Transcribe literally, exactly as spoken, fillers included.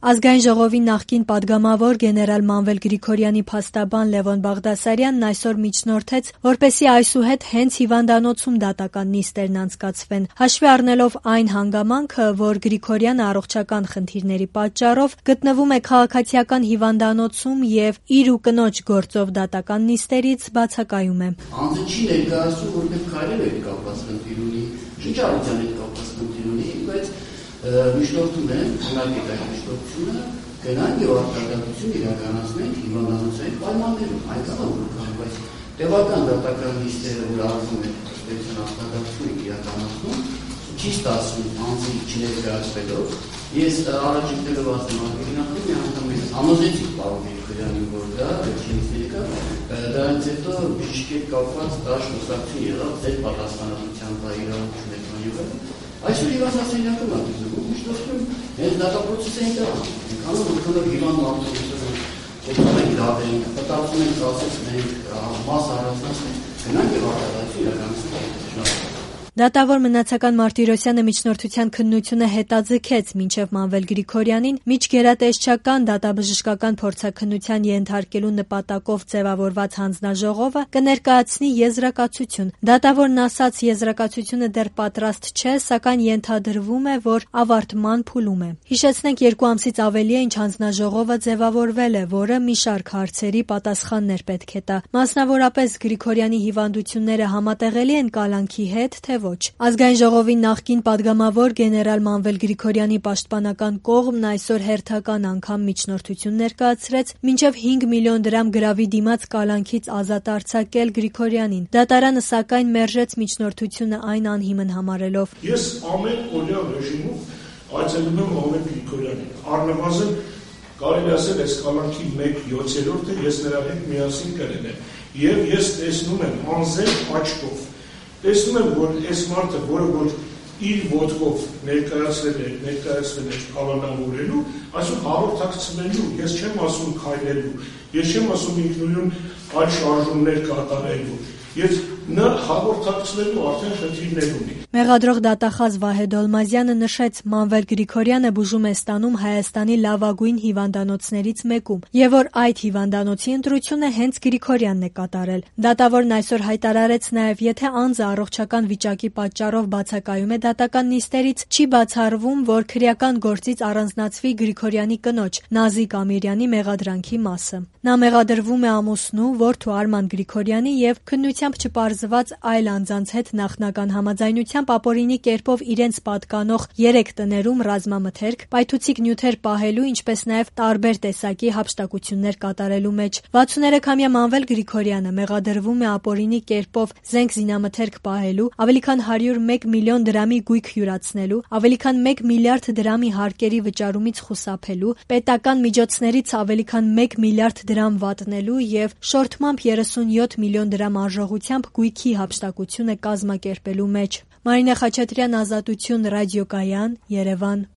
Ազգային ժողովի նախկին պատգամավոր գեներալ Մանվել Գրիգորյանի փաստաբան Լևոն Բաղդասարյանն այսօր միջնորդեց, որպեսզի այսուհետ հենց հիվանդանոցում դատական նիստերն անցկացվեն, հաշվի առնելով այն հանգամանքը, որ Գրիգորյանը առողջական խնդիրների պատճառով գտնվում է քաղաքացիական հիվանդանոցում եւ իր ու կնոջ գործով դատական նիստերից բացակայում է։ Անձը չի ներկայացնում, որ պետք քայլել է կապված խնդիր ունի, շնչառության հետ կապված խնդիր ունի, բայց միջնորդում են, հնարքեք այդ միջնորդությունը, գնանք և արտադատություն իրականացնենք հիվանդանոցային պայմաններում, այնքան որքան, բայց տևական դատական նիստերը, որ արվում է պետության արտադատություն իրականացնում, չի ստացվում անձի չներկայացվելով, ես առաջիկներով ասեմ արգելինակում մի անգամ ես համոզեցի պարոն Գրիգորյանին, որ դա վերջինից ներկա, դրանից հետո բժիշկ հետ կապված դաշ խոսակցություն եղավ, ձեր պատասխանատվության տա իրավունքն եք մանյուղը։ Այսօր հիվանդասենյակում ա դիզում, միջնորդում հենց դատապրոցես են կրան, կանոն որքանով հիվանդ մարդու օգնում ենք դավենք, պտացում ենք, ասեցնենք, մաս առանձնացնենք, գնանք և արտադատություն իրականացնենք։ Դատավոր Մնացական Մարտիրոսյանը միջնորդության քննությունը հետաձգեց մինչև Մանվել Գրիգորյանին միջգերատեսչական դատաբժշկական փորձաքննության ենթարկելու նպատակով ձևավորված հանձնաժողովը կներկայացնի եզրակացություն։ Դատավորն ասաց, եզրակացությունը դեռ պատրաստ չէ, սակայն ենթադրվում է, որ ավարտման փուլում է։ Հիշեցնենք, երկու ամսից ավելի է, ինչ հանձնաժողովը ձևավորվել է, որը մի շարք հարցերի պատասխաններ պետք է տա։ Մասնավորապես Գրիգորյանի հիվանդությունները համատեղելի են կալանքի հետ, թե ոչ։ Ազգային ժողովի նախկին պատգամավոր գեներալ Մանվել Գրիգորյանի պաշտպանական կողմն այսօր հերթական անգամ միջնորդություն ներկայացրեց մինչև հինգ միլիոն դրամ գրավի դիմաց կալանքից ազատ արձակել Գրիգորյանին։ Դատարանը սակայն մերժեց միջնորդությունը այն անհիմն համարելով։ Ես ամեն օրյա ռեժիմով այցելում եմ Մանվել Գրիգորյանին։ Առնվազն կարելի ասել այս կալանքի մեկ յոթերորդը ես նրա հետ միասին կրել եմ։ Եվ ես տեսնում եմ անձել աչքով տեսնում եմ, որ այս մարդը, որը որ իր ոտքով ներկայացվել է, ներկայացվել է կալանավորելու, այսօր հաղորդակցվելու, ես չեմ ասում քայլելու, ես չեմ ասում ինքնուրույն այլ շարժումներ կատարելու, ես նա հաղորդակցվելու արդեն խնդիրներ ունի։ Մեղադրող դատախազ Վահե Դոլմազյանը նշեց, Մանվել Գրիգորյանը բուժում է ստանում Հայաստանի լավագույն հիվանդանոցներից մեկում, եւ որ այդ հիվանդանոցի ընտրությունը հենց Գրիգորյանն է կատարել։ Դատավորն այսօր հայտարարեց նաեւ, եթե անձը առողջական վիճակի պատճառով բացակայում է դատական նիստերից, չի բացառվում, որ քրեական գործից առանձնացվի Գրիգորյանի կնոջ Նազիկ Ամիրյանի մեղադրանքի մասը։ Նա մեղադրվում է ամուսնու, որդու Արման Գրիգորյանի եւ քննությամբ չպարզված այլ անձանց հետ նախնական համաձայնությամբ ապօրինի կերպով իրենց պատկանող երեք տներում ռազմամթերք, պայթուցիկ նյութեր պահելու, ինչպես նաեւ տարբեր տեսակի հափշտակություններ կատարելու մեջ։ վաթսուներեքամյա Մանվել Գրիգորյանը մեղադրվում է ապօրինի կերպով զենք զինամթերք պահելու, ավելի քան հարյուր մեկ միլիոն դրամի գույք յուրացնելու, ավելի քան մեկ միլիարդ դրամի հարկերի վճարումից խուսափելու, պետական միջոցներից ավելի քան մեկ միլիարդ դրամ վատնելու եւ շորթմամբ երեսունյոթ միլիոն դրամ արժողությամբ գույքի հափշտակությունը կազմակերպելու մեջ։ Մարինե Խաչատրյան, Ազատություն, ռադիոկայան, Երևան։